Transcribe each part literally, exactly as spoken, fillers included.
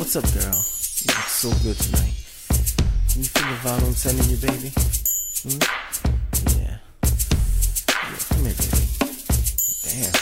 What's up, girl? You look so good tonight. Can you feel the vibe I'm sending you, baby? Hmm? Yeah. Yeah, come here, baby. Damn.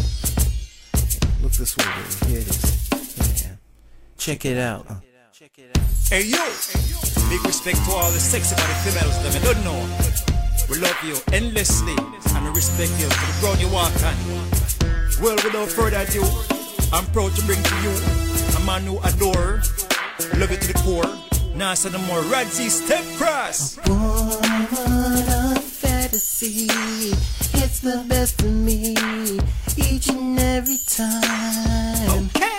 Yeah, look this way, baby. Here it is. Yeah. Check it out. Uh. Hey yo, big respect to all the sexy body females that I don't know. We love you endlessly and we respect you to the ground you walk on. Well, without further ado, I'm proud to bring to you a man who adore, love you to the core. Now say no more Radzi Step Cross. A woman of fantasy, it's the best of me each and every time. Okay.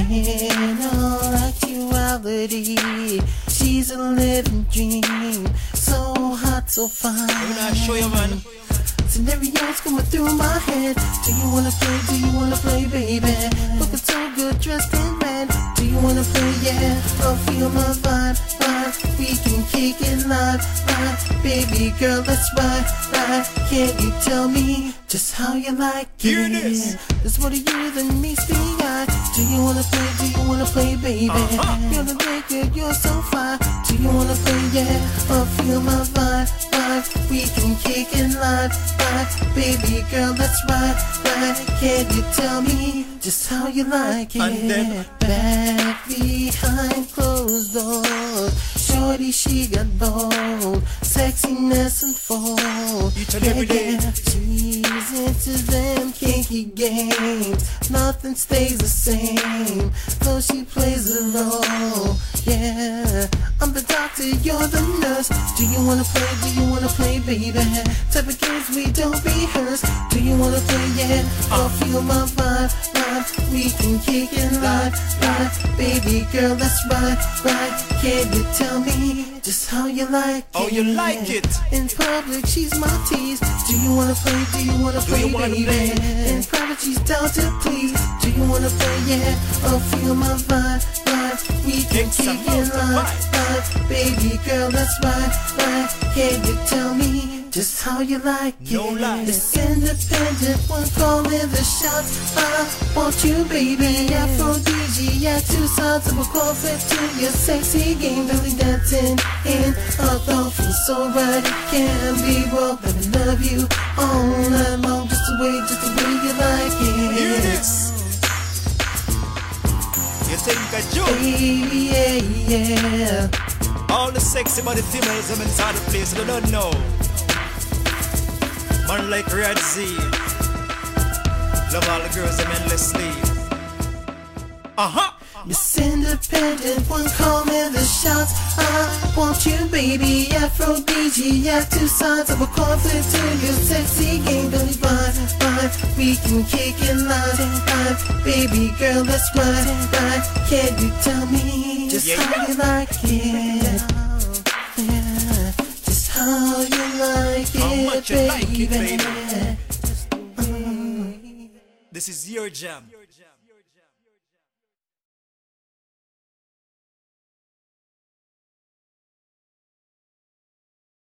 In all actuality, she's a living dream, so hot, so fine. I'm gonna show you, man. Scenarios coming through my head. Do you wanna play? Do you wanna play, baby? Looking so good, dressed in red. Do you wanna play? Yeah, I'll feel my vibe, vibe. We can kick it live, live. Baby girl, let's ride, ride. Can't you tell me just how you like it? Hear this. There's more to you than meets the eye. Do you wanna play? Do you wanna play, baby? Uh-huh. You're the good, you're so fine. Do you wanna play? Yeah, I'll feel my vibe, vibe. We can kick it live, live. Baby girl, let's ride, ride. Can you tell me just how you like it? And then back behind closed doors, shorty, she got bold, sexiness unfold. Each and every day. Yeah, she's into them kinky games. Nothing stays the same, though she plays a role. Yeah, I'm the doctor, you're the nurse. Do you wanna play? Do you wanna play, baby? Type of games we don't rehearse. Do you wanna play? Yeah, I'll feel my vibe, vibe. We can kick it live, live. Baby girl, let's ride, ride. Can you tell me just how you like it? Oh, you like it? In public, she's my tease. Do you wanna play? Do you wanna Do play, you wanna baby? play? In private, she's down to please. Do you wanna play? Yeah, I'll feel my vibe, vibe. We can It's kick a it monster live, vibe. live. Baby girl, let's ride, ride. Can you tell me just how you like it? No lies. It's independent, one calling the shots. I want you, baby. Aphrodisiac, two sides of a conflict to your sexy game. Really dancing in a thought feels so right. It can't be wrong, but I love you all night long, just the way, just the way you like it. Hear this. You think I joke? Baby, yeah, yeah. All the sexy body females I'm inside the place that I don't know. Man like Radzi. Love all the girls I'm endlessly. Uh-huh. Miss Independent, one call me the shots. I want you, baby. Aphrodisiac, two sides of a conflict to your sexy game. Billy vibe, vibe. We can kick it live, live. Baby girl, let's ride, ride. Can you tell me just Yeah, how yeah. you like it? Yeah, just how you like How it, much you like it, baby. baby. Mm. This is your jam.